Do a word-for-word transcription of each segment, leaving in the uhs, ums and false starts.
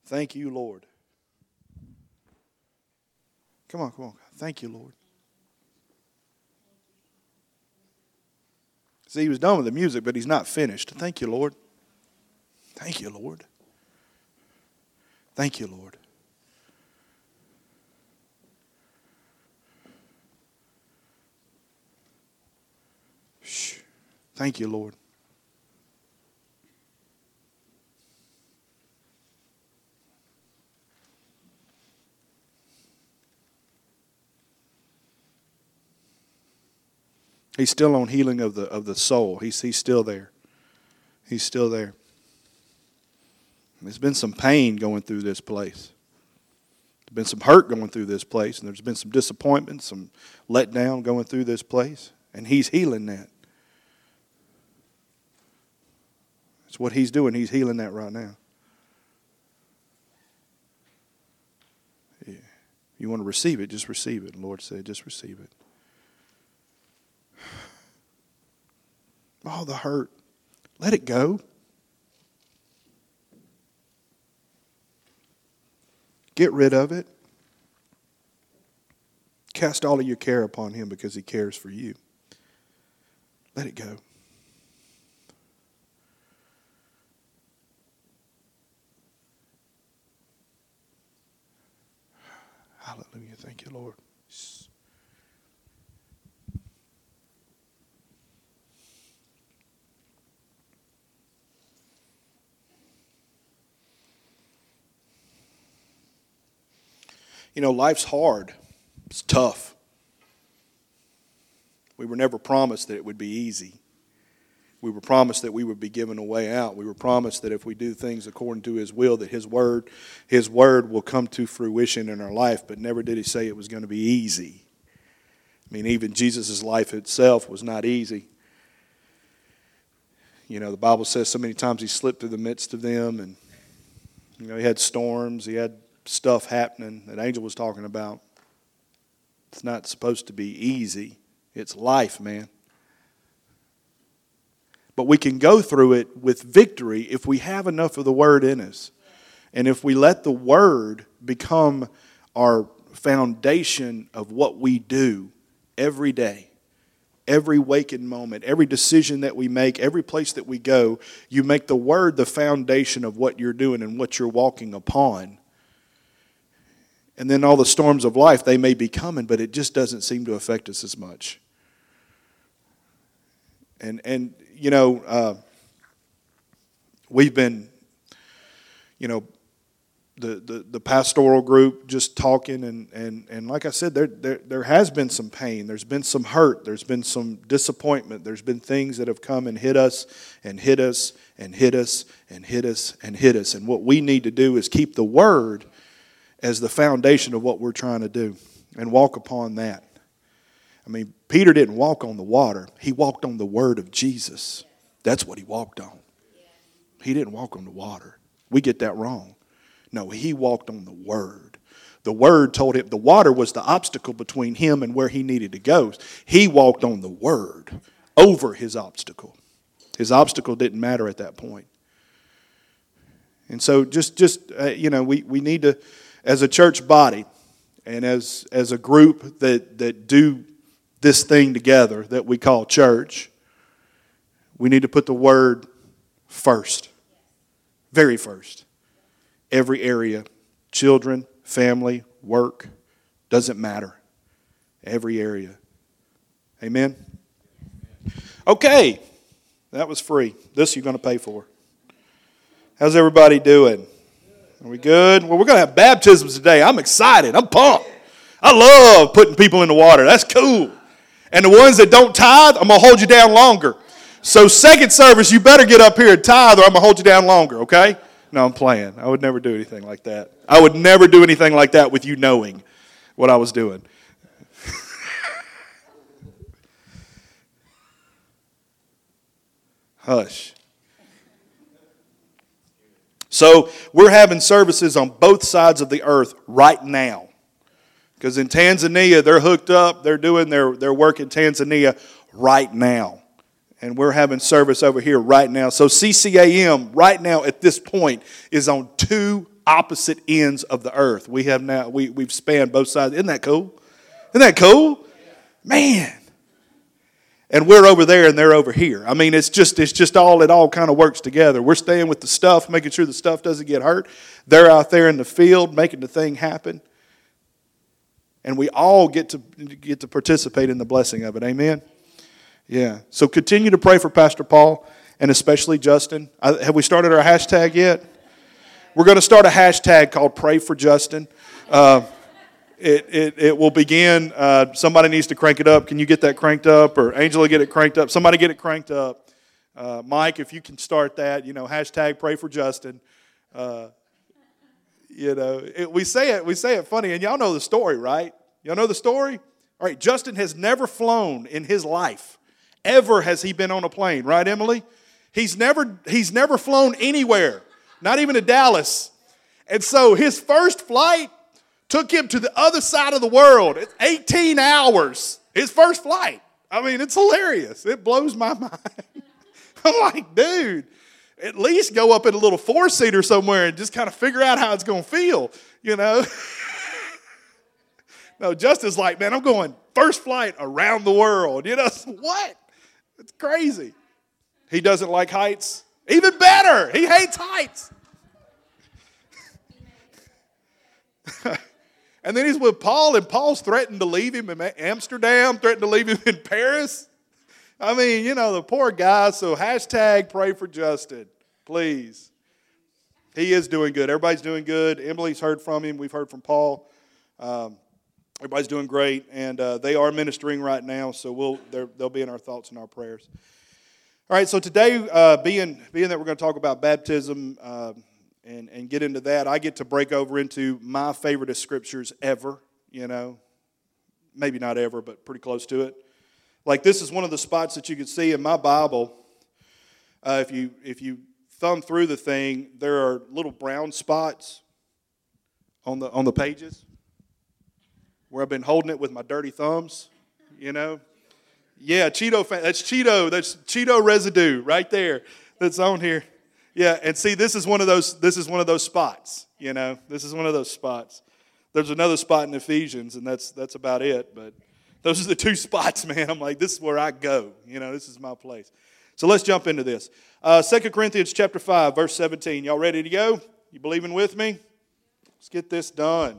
Thank you, Lord. Come on, come on. Thank you, Lord. See, he was done with the music, but he's not finished. Thank you, Lord. Thank you, Lord. Thank you, Lord. Shh. Thank you, Lord. He's still on healing of the of the soul. He's he's still there. He's still there. There's been some pain going through this place. There's been some hurt going through this place, and there's been some disappointment, some letdown going through this place, and he's healing that. That's what he's doing. He's healing that right now. Yeah. You want to receive it, just receive it. The Lord said, just receive it. All the hurt, let it go. Get rid of it. Cast all of your care upon him because he cares for you. Let it go. Hallelujah. Thank you, Lord. You know, life's hard. It's tough. We were never promised that it would be easy. We were promised that we would be given a way out. We were promised that if we do things according to his will, that his word, his word will come to fruition in our life. But never did he say it was going to be easy. I mean, even Jesus' life itself was not easy. You know, the Bible says so many times he slipped through the midst of them. And, you know, he had storms. He had stuff happening that Angel was talking about. It's not supposed to be easy. It's life, man. But we can go through it with victory if we have enough of the Word in us. And if we let the Word become our foundation of what we do every day, every waking moment, every decision that we make, every place that we go, you make the Word the foundation of what you're doing and what you're walking upon. And then all the storms of life, they may be coming, but it just doesn't seem to affect us as much. And, and you know, uh, we've been, you know, the, the, the pastoral group just talking, and, and, and like I said, there, there there has been some pain. There's been some hurt. There's been some disappointment. There's been things that have come and hit us and hit us and hit us and hit us and hit us. And what we need to do is keep the Word as the foundation of what we're trying to do and walk upon that. I mean, Peter didn't walk on the water. He walked on the word of Jesus. That's what he walked on. He didn't walk on the water. We get that wrong. No, he walked on the word. The word told him the water was the obstacle between him and where he needed to go. He walked on the word over his obstacle. His obstacle didn't matter at that point. And so just, just uh, you know, we, we need to, as a church body and as, as a group that, that do this thing together that we call church, we need to put the word first. Very first. Every area. Children, family, work. Doesn't matter. Every area. Amen? Okay. That was free. This you're going to pay for. How's everybody doing? Are we good? Well, we're going to have baptisms today. I'm excited. I'm pumped. I love putting people in the water. That's cool. And the ones that don't tithe, I'm going to hold you down longer. So second service, you better get up here and tithe or I'm going to hold you down longer, okay? No, I'm playing. I would never do anything like that. I would never do anything like that with you knowing what I was doing. Hush. So we're having services on both sides of the earth right now. Because in Tanzania, they're hooked up. They're doing their, their work in Tanzania right now. And we're having service over here right now. So C C A M right now at this point is on two opposite ends of the earth. We have now, we, we've spanned both sides. Isn't that cool? Isn't that cool? Man. And we're over there and they're over here. I mean, it's just, it's just all, it all kind of works together. We're staying with the stuff, making sure the stuff doesn't get hurt. They're out there in the field making the thing happen. And we all get to get to participate in the blessing of it. Amen? Yeah. So continue to pray for Pastor Paul and especially Justin. I, have we started our hashtag yet? We're going to start a hashtag called Pray for Justin. Uh, it, it it will begin. Uh, somebody needs to crank it up. Can you get that cranked up? Or Angela, get it cranked up. Somebody get it cranked up. Uh, Mike, if you can start that, you know, hashtag Pray for Justin. Uh, You know, it, we say it, we say it funny, and y'all know the story, right? Y'all know the story? All right, Justin has never flown in his life. Ever has he been on a plane, right, Emily? He's never, he's never flown anywhere, not even to Dallas. And so his first flight took him to the other side of the world. It's eighteen hours, his first flight. I mean, it's hilarious. It blows my mind. I'm like, dude. At least go up in a little four-seater somewhere and just kind of figure out how it's going to feel, you know. No, Justin's like, man, I'm going first flight around the world. You know, what? It's crazy. He doesn't like heights. Even better, he hates heights. And then he's with Paul, and Paul's threatened to leave him in Amsterdam, threatened to leave him in Paris. I mean, you know, the poor guy. So hashtag pray for Justin, please. He is doing good. Everybody's doing good. Emily's heard from him. We've heard from Paul. Um, everybody's doing great, and uh, they are ministering right now. So we'll they'll be in our thoughts and our prayers. All right. So today, uh, being being that we're going to talk about baptism uh, and and get into that, I get to break over into my favorite of scriptures ever. You know, maybe not ever, but pretty close to it. Like, this is one of the spots that you can see in my Bible. Uh, if you if you thumb through the thing, there are little brown spots on the on the pages where I've been holding it with my dirty thumbs. You know, yeah, Cheeto. That's Cheeto. That's Cheeto residue right there. That's on here. Yeah, and see, this is one of those. This is one of those spots. You know, this is one of those spots. There's another spot in Ephesians, and that's that's about it. But those are the two spots, man. I'm like, this is where I go. You know, this is my place. So let's jump into this. Uh, Second Corinthians chapter five, verse seventeen. Y'all ready to go? You believing with me? Let's get this done.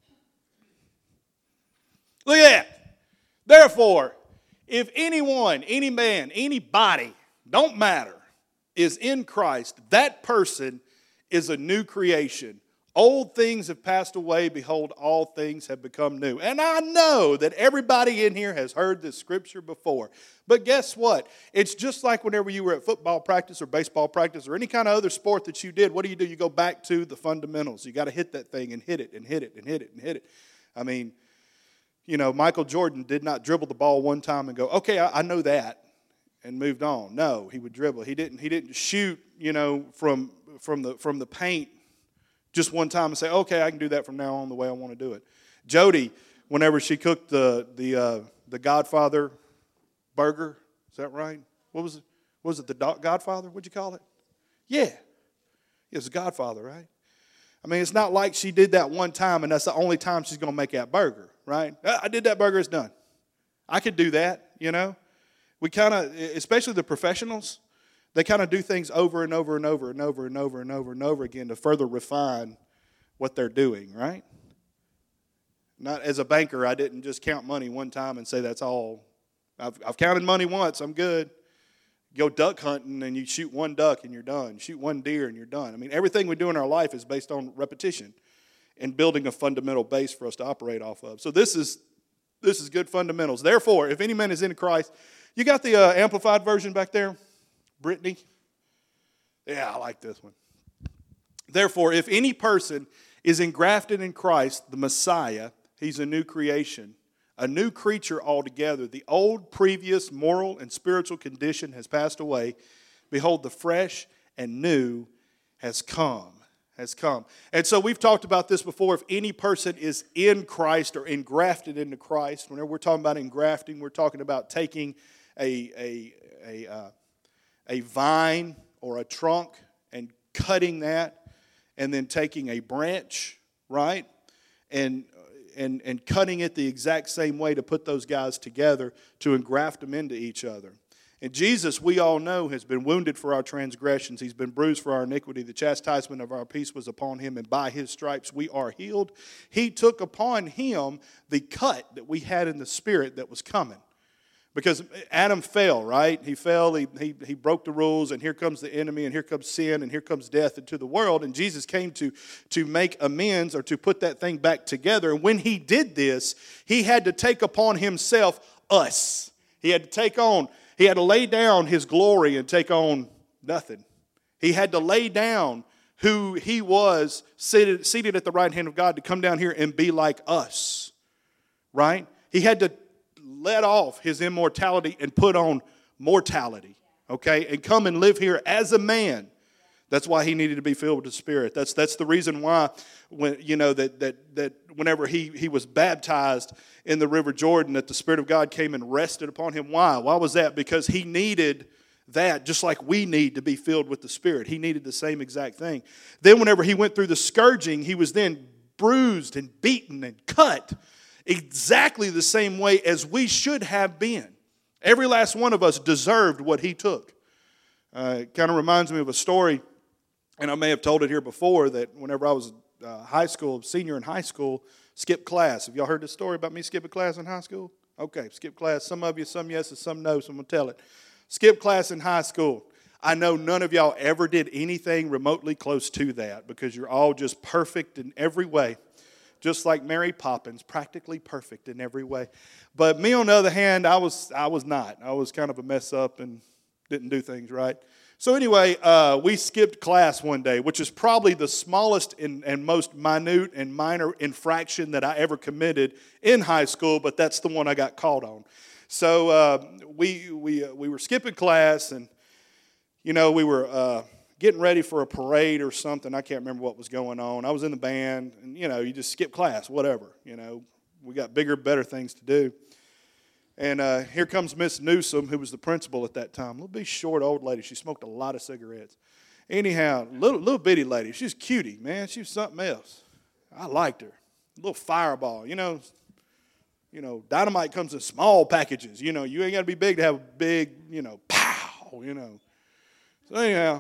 Look at that. Therefore, if anyone, any man, anybody, don't matter, is in Christ, that person is a new creation. Old things have passed away. Behold, all things have become new. And I know that everybody in here has heard this scripture before. But guess what? It's just like whenever you were at football practice or baseball practice or any kind of other sport that you did. What do you do? You go back to the fundamentals. You got to hit that thing and hit it and hit it and hit it and hit it. I mean, you know, Michael Jordan did not dribble the ball one time and go, okay, I, I know that, and moved on. No, he would dribble. He didn't. He didn't shoot, you know, from from the from the paint just one time and say, okay, I can do that from now on the way I want to do it. Jody, whenever she cooked the the uh, the Godfather burger, is that right? What was it? What was it the Godfather? What'd you call it? Yeah, it was the Godfather, right? I mean, it's not like she did that one time and that's the only time she's going to make that burger, right? I did that burger, it's done. I could do that, you know. We kind of, especially the professionals, they kind of do things over and over and over and over and over and over and over again to further refine what they're doing, right? Not as a banker, I didn't just count money one time and say that's all. I've, I've counted money once, I'm good. Go duck hunting and you shoot one duck and you're done. Shoot one deer and you're done. I mean, everything we do in our life is based on repetition and building a fundamental base for us to operate off of. So this is this is good fundamentals. Therefore, if any man is in Christ, you got the uh, amplified version back there? Brittany? Yeah, I like this one. Therefore, if any person is engrafted in Christ, the Messiah, he's a new creation, a new creature altogether. The old, previous moral and spiritual condition has passed away. Behold, the fresh and new has come. Has come. And so we've talked about this before. If any person is in Christ or engrafted into Christ, whenever we're talking about engrafting, we're talking about taking a a a uh, a vine or a trunk and cutting that and then taking a branch, right, and and and cutting it the exact same way to put those guys together to engraft them into each other. And Jesus, we all know, has been wounded for our transgressions. He's been bruised for our iniquity. The chastisement of our peace was upon him, and by his stripes we are healed. He took upon him the cut that we had in the spirit that was coming. Because Adam fell, right? He fell, he, he, he broke the rules, and here comes the enemy, and here comes sin, and here comes death into the world. And Jesus came to, to make amends or to put that thing back together. And when he did this, he had to take upon himself us. He had to take on, he had to lay down his glory and take on nothing. He had to lay down who he was seated, seated at the right hand of God to come down here and be like us, right? He had to let off his immortality and put on mortality, okay? And come and live here as a man. That's why he needed to be filled with the Spirit. That's that's the reason why, when you know that that that whenever he he was baptized in the River Jordan, that the Spirit of God came and rested upon him. Why? Why was that? Because he needed that, just like we need to be filled with the Spirit. He needed the same exact thing. Then, whenever he went through the scourging, he was then bruised and beaten and cut, exactly the same way as we should have been. Every last one of us deserved what he took. Uh, it kind of reminds me of a story, and I may have told it here before, that whenever I was uh, high school, senior in high school, skipped class. Have y'all heard this story about me skipping class in high school? Okay, skip class. Some of you, some yes, and some no, so I'm going to tell it. Skip class in high school. I know none of y'all ever did anything remotely close to that because you're all just perfect in every way. Just like Mary Poppins, practically perfect in every way. But me, on the other hand, I was I was not. I was kind of a mess up and didn't do things right. So anyway, uh, we skipped class one day, which is probably the smallest and, and most minute and minor infraction that I ever committed in high school, but that's the one I got caught on. So uh, we we uh, we were skipping class, and you know we were uh, getting ready for a parade or something. I can't remember what was going on. I was in the band, and you know you just skip class, whatever. You know we got bigger, better things to do. And uh, here comes Miss Newsom, who was the principal at that time. Little bitty short old lady. She smoked a lot of cigarettes. Anyhow, little little bitty lady. She was cutie, man. She was something else. I liked her. A little fireball, you know. You know, dynamite comes in small packages. You know, you ain't got to be big to have a big, you know, pow, you know. So anyhow,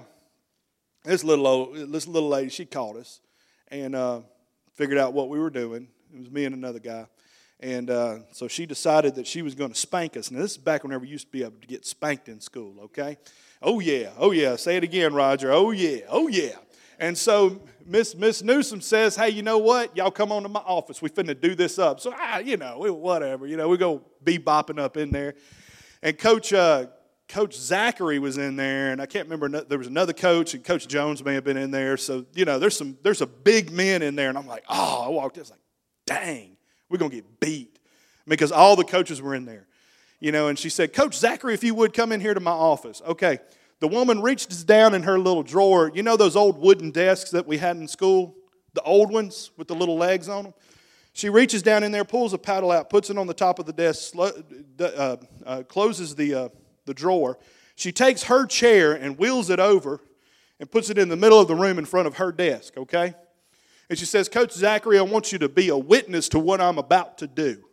this little old, this little lady, she called us and uh, figured out what we were doing. It was me and another guy. And uh, so she decided that she was going to spank us. Now, this is back whenever you used to be able to get spanked in school, okay? Oh, yeah. Oh, yeah. Say it again, Roger. Oh, yeah. Oh, yeah. And so Miss Miss Newsom says, hey, you know what? Y'all come on to my office. We finna do this up. So, ah, you know, whatever. You know, we go bebopping up in there. And Coach uh, Coach Zachary was in there, and I can't remember. There was another coach, and Coach Jones may have been in there. So, you know, there's some there's a big men in there. And I'm like, oh, I walked in. I was like, dang, we're going to get beat. Because all the coaches were in there. You know, and she said, Coach Zachary, if you would come in here to my office. Okay. The woman reaches down in her little drawer. You know those old wooden desks that we had in school? The old ones with the little legs on them? She reaches down in there, pulls a paddle out, puts it on the top of the desk, uh, uh, closes the, uh, the drawer. She takes her chair and wheels it over and puts it in the middle of the room in front of her desk, okay? And she says, Coach Zachary, I want you to be a witness to what I'm about to do.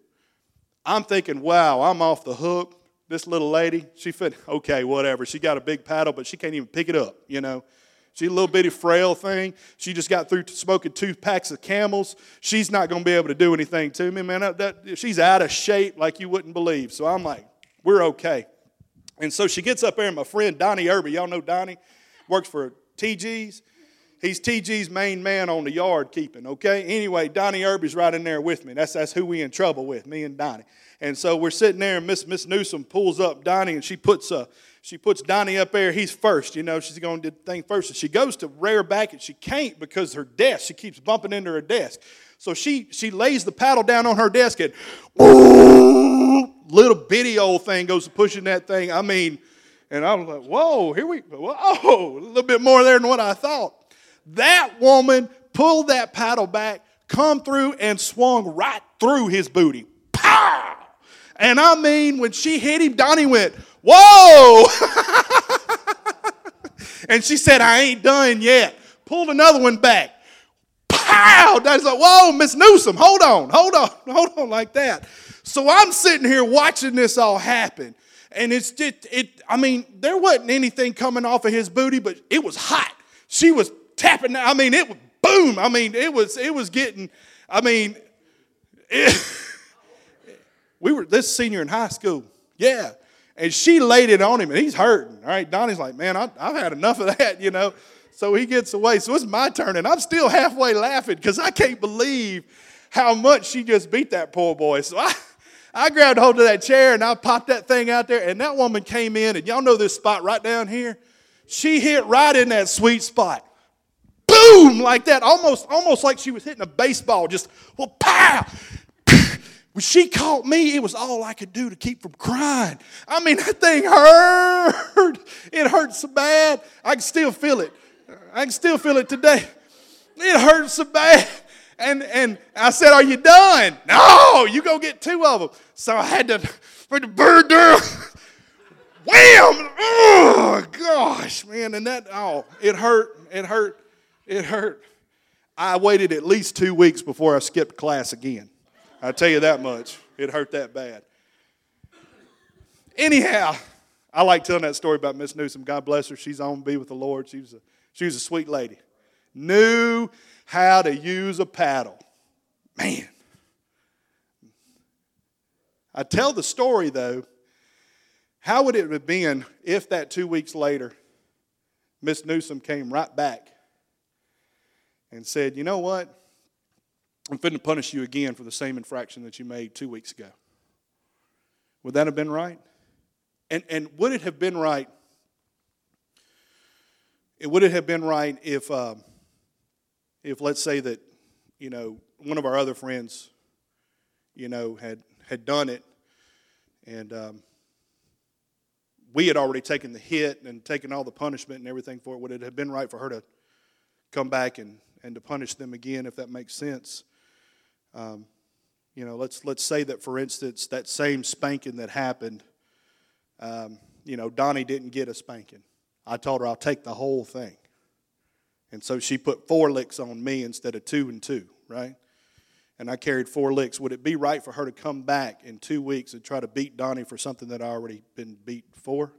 I'm thinking, wow, I'm off the hook. This little lady, she fit, okay, whatever. She got a big paddle, but she can't even pick it up, you know. She's a little bitty frail thing. She just got through smoking two packs of Camels. She's not going to be able to do anything to me, man. That, that, she's out of shape like you wouldn't believe. So I'm like, we're okay. And so she gets up there, and my friend Donnie Irby, y'all know Donnie, works for T G's. He's T G's main man on the yard keeping, okay? Anyway, Donnie Irby's right in there with me. That's that's who we in trouble with, me and Donnie. And so we're sitting there, and Miss Miss Newsom pulls up Donnie, and she puts uh, she puts Donnie up there. He's first, you know. She's going to do the thing first. And she goes to rear back, and she can't because her desk, she keeps bumping into her desk. So she she lays the paddle down on her desk, and whoo, little bitty old thing goes pushing that thing. I mean, and I was like, whoa, here we, whoa, a little bit more there than what I thought. That woman pulled that paddle back, come through, and swung right through his booty. Pow! And I mean, when she hit him, Donnie went, whoa! And she said, I ain't done yet. pulled another one back. Pow! That's like, whoa, Miss Newsom, hold on, hold on, hold on, like that. So I'm sitting here watching this all happen. And it's just, it, I mean, there wasn't anything coming off of his booty, but it was hot. She was tapping, I mean, it was boom. I mean, it was, it was getting, I mean, it, we were this senior in high school. Yeah. And she laid it on him, and he's hurting. All right, Donnie's like, man, I, I've had enough of that, you know. So he gets away. So it's my turn, and I'm still halfway laughing because I can't believe how much she just beat that poor boy. So I... I grabbed hold of that chair and I popped that thing out there, and that woman came in, and y'all know this spot right down here? She hit right in that sweet spot. Boom! Like that, almost, almost like she was hitting a baseball, just, well, pow! When she caught me, it was all I could do to keep from crying. I mean, that thing hurt. It hurt so bad. I can still feel it. I can still feel it today. It hurt so bad. And and I said, are you done? No, you go get two of them. So I had to put the bird down. Wham! Oh, gosh, man. And that, oh, it hurt. It hurt. It hurt. I waited at least two weeks before I skipped class again. I tell you that much. It hurt that bad. Anyhow, I like telling that story about Miss Newsom. God bless her. She's on to be with the Lord. She was a, she was a sweet lady. Knew how to use a paddle. Man. I tell the story, though. How would it have been if that two weeks later, Miss Newsom came right back and said, you know what? I'm finna punish you again for the same infraction that you made two weeks ago. Would that have been right? And, and would it have been right? It would it have been right if... Um, If let's say that, you know, one of our other friends, you know, had, had done it, and um, we had already taken the hit and taken all the punishment and everything for it, would it have been right for her to come back and, and to punish them again, if that makes sense? Um, you know, let's let's say that, for instance, that same spanking that happened, um, you know, Donnie didn't get a spanking. I told her I'll take the whole thing. And so she put four licks on me instead of two and two, right? And I carried four licks. Would it be right for her to come back in two weeks and try to beat Donnie for something that I already been beat for?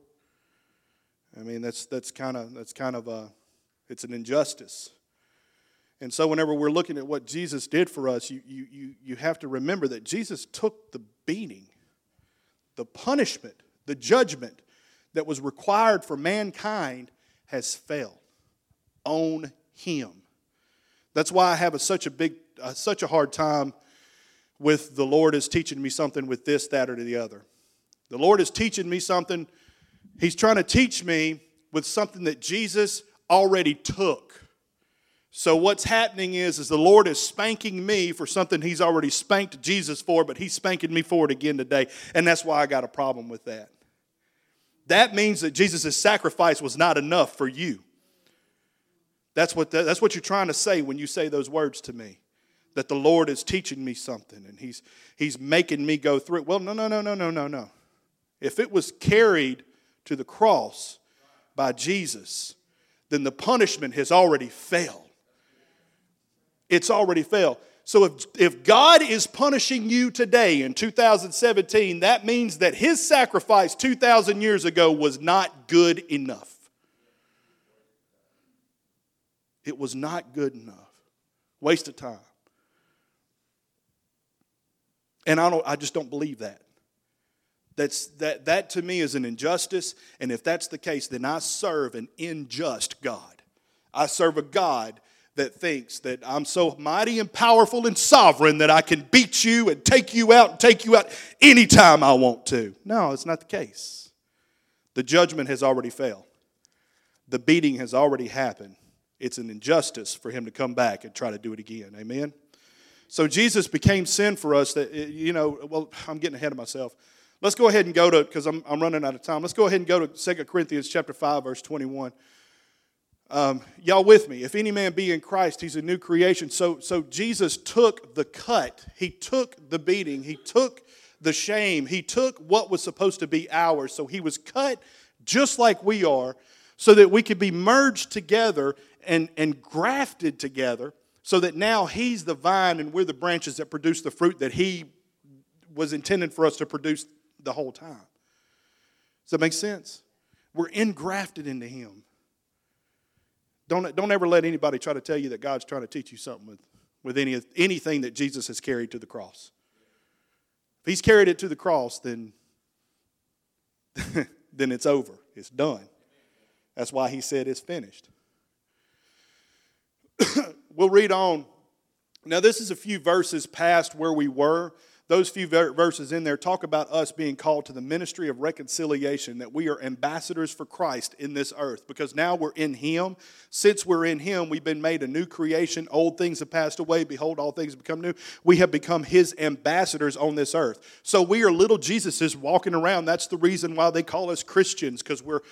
I mean, that's that's kind of that's kind of a it's an injustice. And so whenever we're looking at what Jesus did for us, you you you you have to remember that Jesus took the beating, the punishment, the judgment that was required for mankind has fell on him. That's why I have a, such a big, uh, such a hard time with the Lord is teaching me something with this, that, or the other. The Lord is teaching me something. He's trying to teach me with something that Jesus already took. So what's happening is, is the Lord is spanking me for something He's already spanked Jesus for, but He's spanking me for it again today, and that's why I got a problem with that. That means that Jesus' sacrifice was not enough for you. That's what the, that's what you're trying to say when you say those words to me. That the Lord is teaching me something and He's He's making me go through it. Well, no, no, no, no, no, no, no. If it was carried to the cross by Jesus, then the punishment has already failed. It's already failed. So if, if God is punishing you today in two thousand seventeen, that means that His sacrifice two thousand years ago was not good enough. It was not good enough. Waste of time. And I don't I just don't believe that. That's that that to me is an injustice, and if that's the case, then I serve an unjust God. I serve a God that thinks that I'm so mighty and powerful and sovereign that I can beat you and take you out and take you out anytime I want to. No, it's not the case. The judgment has already failed. The beating has already happened. It's an injustice for Him to come back and try to do it again. Amen? So Jesus became sin for us that, you know, well, I'm getting ahead of myself. Let's go ahead and go to, because I'm, I'm running out of time. Let's go ahead and go to Second Corinthians chapter five, verse twenty-one. Um, y'all with me? If any man be in Christ, he's a new creation. So, so Jesus took the cut. He took the beating. He took the shame. He took what was supposed to be ours. So He was cut just like we are, so that we could be merged together and, and grafted together, so that now He's the vine and we're the branches that produce the fruit that He was intended for us to produce the whole time. Does that make sense? We're engrafted into Him. Don't, don't ever let anybody try to tell you that God's trying to teach you something with, with any, anything that Jesus has carried to the cross. If He's carried it to the cross, then, then it's over. It's done. That's why He said it's finished. We'll read on. Now, this is a few verses past where we were. Those few verses in there talk about us being called to the ministry of reconciliation, that we are ambassadors for Christ in this earth, because now we're in Him. Since we're in Him, we've been made a new creation. Old things have passed away. Behold, all things have become new. We have become His ambassadors on this earth. So we are little Jesuses walking around. That's the reason why they call us Christians, because we're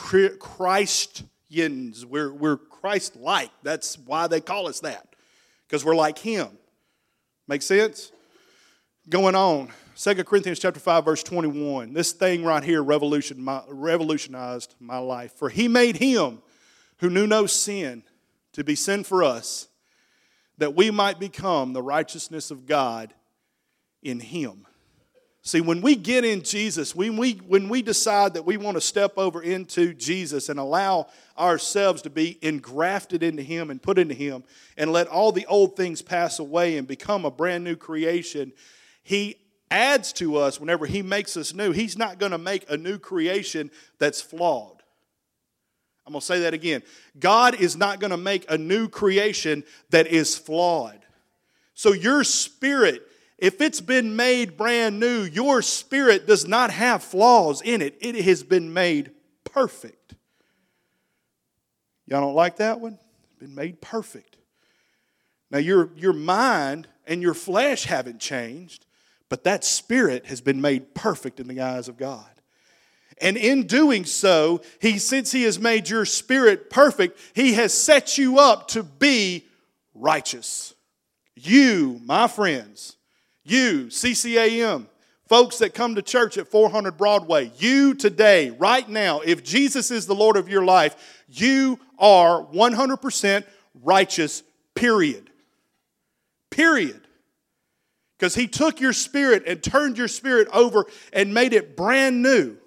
Christians. We're, we're Christ-like. That's why they call us that, because we're like Him. Make sense? Going on, Second Corinthians chapter five, verse twenty-one. This thing right here revolution, my, revolutionized my life. For He made Him who knew no sin to be sin for us, that we might become the righteousness of God in Him. See, when we get in Jesus, when we, when we decide that we want to step over into Jesus and allow ourselves to be engrafted into Him and put into Him, and let all the old things pass away and become a brand new creation, He adds to us whenever He makes us new. He's not going to make a new creation that's flawed. I'm going to say that again. God is not going to make a new creation that is flawed. So your spirit, if it's been made brand new, your spirit does not have flaws in it. It has been made perfect. Y'all don't like that one? It's been made perfect. Now your, your mind and your flesh haven't changed, but that spirit has been made perfect in the eyes of God. And in doing so, He, since He has made your spirit perfect, He has set you up to be righteous. You, my friends, you, C C A M, folks that come to church at four hundred Broadway, you today, right now, if Jesus is the Lord of your life, you are one hundred percent righteous, period. Period. Because He took your spirit and turned your spirit over and made it brand new.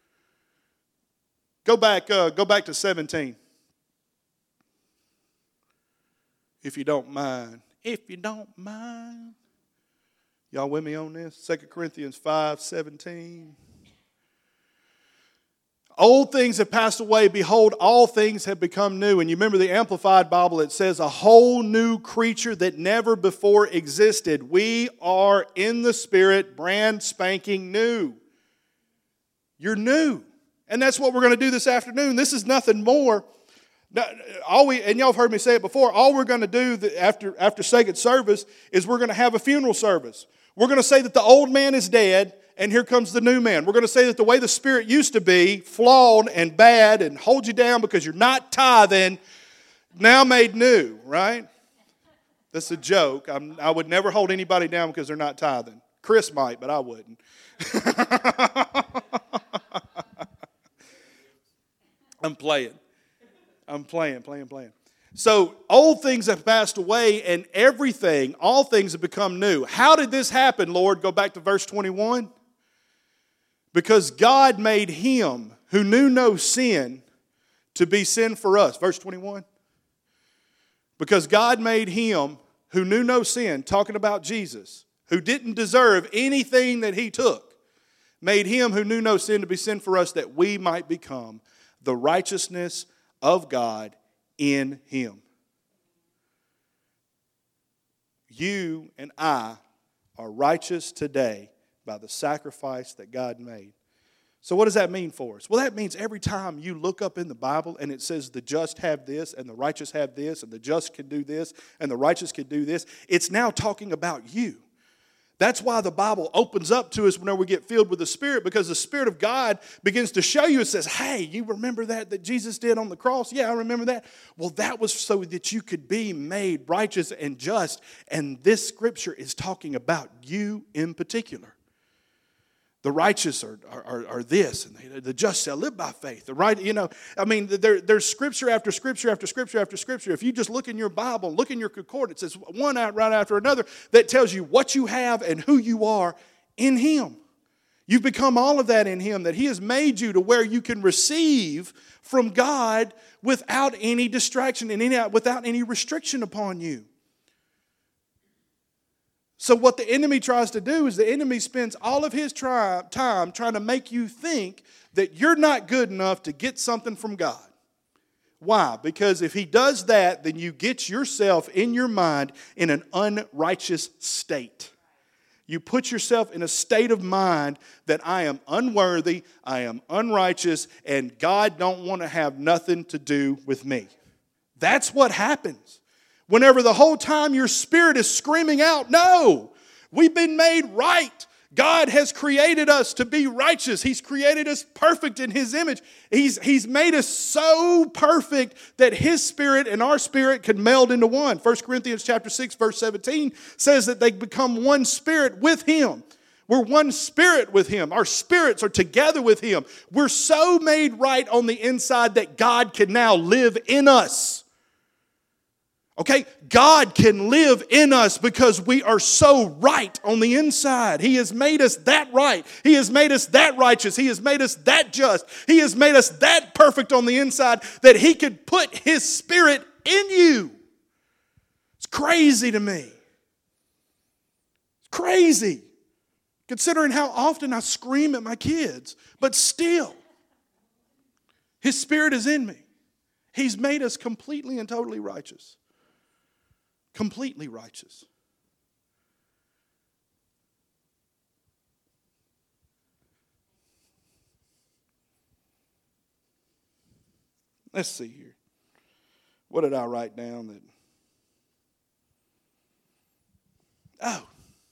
Go back, uh, go back to seventeen. If you don't mind. If you don't mind. Y'all with me on this? Second Corinthians five seventeen. Old things have passed away. Behold, all things have become new. And you remember the Amplified Bible, it says a whole new creature that never before existed. We are in the Spirit, brand spanking new. You're new. And that's what we're going to do this afternoon. This is nothing more. All we, and y'all have heard me say it before, all we're going to do after, after second service is we're going to have a funeral service. We're going to say that the old man is dead, and here comes the new man. We're going to say that the way the spirit used to be, flawed and bad and hold you down because you're not tithing, now made new, right? That's a joke. I'm, I would never hold anybody down because they're not tithing. Chris might, but I wouldn't. I'm playing. I'm playing, playing, playing. So old things have passed away and everything, all things have become new. How did this happen, Lord? Go back to verse twenty-one. Because God made Him who knew no sin to be sin for us. Verse twenty-one. Because God made Him who knew no sin, talking about Jesus, who didn't deserve anything that He took, made Him who knew no sin to be sin for us, that we might become the righteousness of God in Him. You and I are righteous today by the sacrifice that God made. So what does that mean for us? Well, that means every time you look up in the Bible and it says the just have this and the righteous have this and the just can do this and the righteous can do this, it's now talking about you. That's why the Bible opens up to us whenever we get filled with the Spirit, because the Spirit of God begins to show you. It says, hey, you remember that that Jesus did on the cross? Yeah, I remember that. Well, that was so that you could be made righteous and just. And this scripture is talking about you in particular. The righteous are, are, are this, and they, the just shall live by faith. The right, you know, I mean, there, there's scripture after scripture after scripture after scripture. If you just look in your Bible, look in your concordance, it's one out right after another that tells you what you have and who you are in Him. You've become all of that in Him, that He has made you to where you can receive from God without any distraction and any, without any restriction upon you. So what the enemy tries to do is the enemy spends all of his try, time trying to make you think that you're not good enough to get something from God. Why? Because if he does that, then you get yourself in your mind in an unrighteous state. You put yourself in a state of mind that I am unworthy, I am unrighteous, and God don't want to have nothing to do with me. That's what happens. Whenever the whole time your spirit is screaming out, no, we've been made right. God has created us to be righteous. He's created us perfect in His image. He's, he's made us so perfect that His spirit and our spirit can meld into one. First Corinthians chapter six, verse seventeen says that they become one spirit with Him. We're one spirit with Him. Our spirits are together with Him. We're so made right on the inside that God can now live in us. Okay, God can live in us because we are so right on the inside. He has made us that right. He has made us that righteous. He has made us that just. He has made us that perfect on the inside that He could put His Spirit in you. It's crazy to me. It's crazy. Considering how often I scream at my kids, but still, His Spirit is in me. He's made us completely and totally righteous. Completely righteous. Let's see here. What did I write down that? Oh.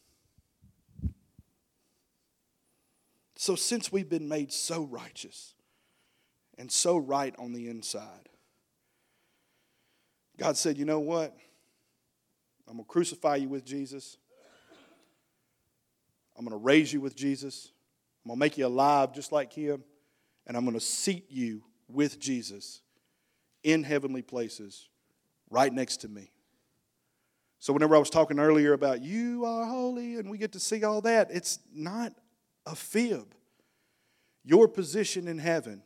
So since we've been made so righteous and so right on the inside, God said, you know what? I'm going to crucify you with Jesus. I'm going to raise you with Jesus. I'm going to make you alive just like Him. And I'm going to seat you with Jesus in heavenly places right next to me. So whenever I was talking earlier about you are holy and we get to see all that, it's not a fib. Your position in heaven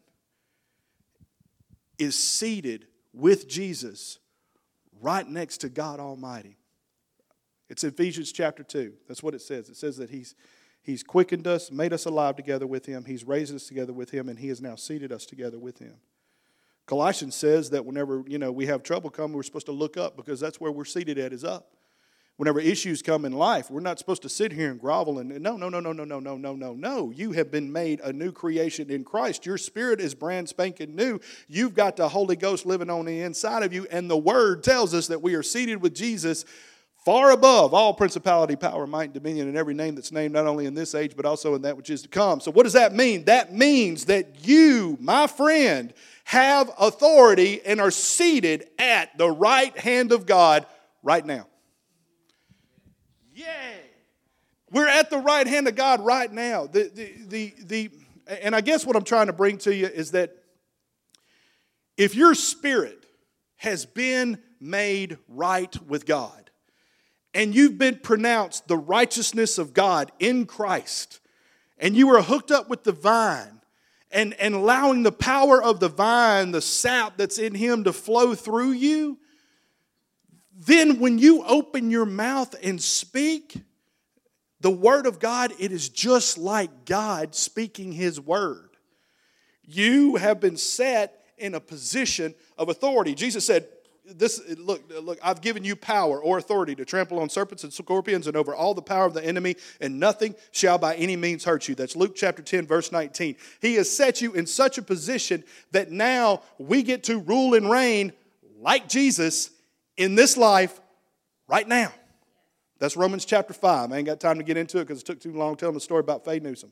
is seated with Jesus right next to God Almighty. It's Ephesians chapter two. That's what it says. It says that he's, he's quickened us, made us alive together with Him. He's raised us together with Him, and He has now seated us together with Him. Colossians says that whenever you know we have trouble come, we're supposed to look up because that's where we're seated at is up. Whenever issues come in life, we're not supposed to sit here and grovel and no, no, no, no, no, no, no, no, no, no. You have been made a new creation in Christ. Your spirit is brand spanking new. You've got the Holy Ghost living on the inside of you, and the Word tells us that we are seated with Jesus far above all principality, power, might, and dominion, and every name that's named not only in this age, but also in that which is to come. So what does that mean? That means that you, my friend, have authority and are seated at the right hand of God right now. Yay! We're at the right hand of God right now. The, the, the, the, and I guess what I'm trying to bring to you is that if your spirit has been made right with God, and you've been pronounced the righteousness of God in Christ, and you are hooked up with the vine, and, and allowing the power of the vine, the sap that's in Him to flow through you, then when you open your mouth and speak the Word of God, it is just like God speaking His Word. You have been set in a position of authority. Jesus said, This look, look, I've given you power or authority to trample on serpents and scorpions and over all the power of the enemy, and nothing shall by any means hurt you. That's Luke chapter ten, verse nineteen. He has set you in such a position that now we get to rule and reign like Jesus in this life right now. That's Romans chapter five. I ain't got time to get into it because it took too long telling the story about Faye Newsom.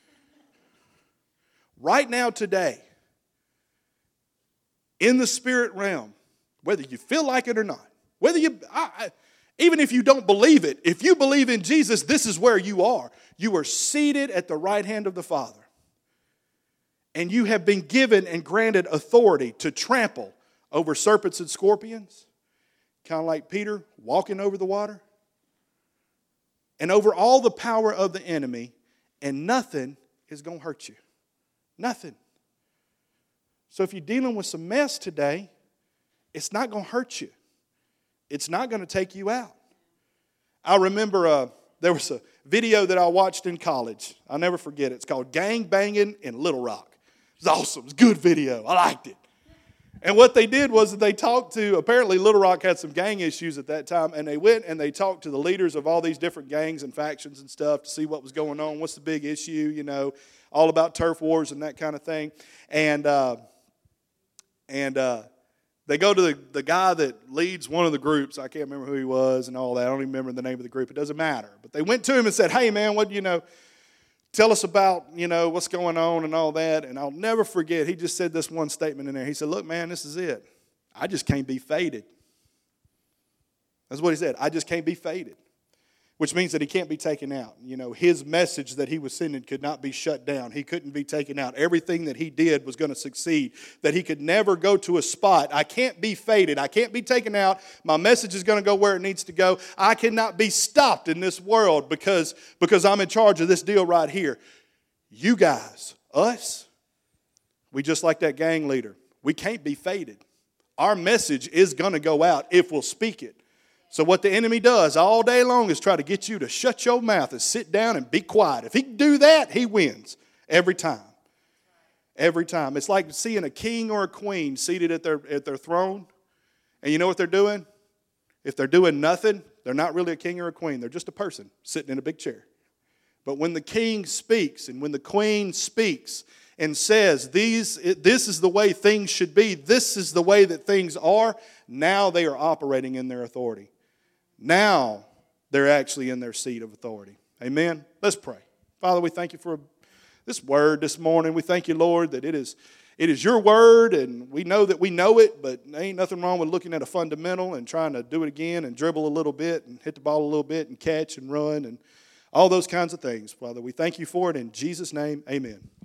Right now, today, in the spirit realm, whether you feel like it or not, whether you, I, I, Even if you don't believe it, if you believe in Jesus, this is where you are. You are seated at the right hand of the Father. And you have been given and granted authority to trample over serpents and scorpions, kind of like Peter walking over the water, and over all the power of the enemy, and nothing is going to hurt you. Nothing. So if you're dealing with some mess today, it's not going to hurt you. It's not going to take you out. I remember uh, there was a video that I watched in college. I'll never forget it. It's called Gang Banging in Little Rock. It's awesome. It's a good video. I liked it. And what they did was that they talked to, apparently Little Rock had some gang issues at that time, and they went and they talked to the leaders of all these different gangs and factions and stuff to see what was going on, what's the big issue, you know, all about turf wars and that kind of thing. And uh, and uh, they go to the, the guy that leads one of the groups. I can't remember who he was and all that. I don't even remember the name of the group. It doesn't matter. But they went to him and said, hey, man, what, you know, tell us about, you know, what's going on and all that. And I'll never forget, he just said this one statement in there. He said, look, man, this is it. I just can't be faded. That's what he said. I just can't be faded. Which means that he can't be taken out. You know, his message that he was sending could not be shut down. He couldn't be taken out. Everything that he did was going to succeed. That he could never go to a spot. I can't be faded. I can't be taken out. My message is going to go where it needs to go. I cannot be stopped in this world because, because I'm in charge of this deal right here. You guys, us, we just like that gang leader. We can't be faded. Our message is going to go out if we'll speak it. So what the enemy does all day long is try to get you to shut your mouth and sit down and be quiet. If he can do that, he wins every time. Every time. It's like seeing a king or a queen seated at their, at their throne. And you know what they're doing? If they're doing nothing, they're not really a king or a queen. They're just a person sitting in a big chair. But when the king speaks and when the queen speaks and says, These, this is the way things should be, this is the way that things are, now they are operating in their authority. Now they're actually in their seat of authority. Amen? Let's pray. Father, we thank you for this word this morning. We thank you, Lord, that it is, it is your word, and we know that we know it, but there ain't nothing wrong with looking at a fundamental and trying to do it again and dribble a little bit and hit the ball a little bit and catch and run and all those kinds of things. Father, we thank you for it. In Jesus' name, amen.